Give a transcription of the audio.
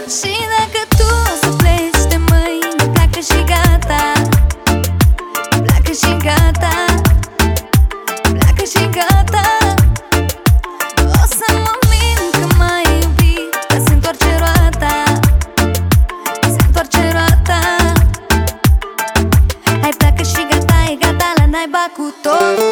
Și dacă tu o să pleci de mâine, pleacă și gata. Pleacă și gata. Pleacă și gata. O să mă mint că m-ai iubit, că se întoarce roata. Se întoarce roata. Hai pleacă și gata, e gata la naiba cu tot.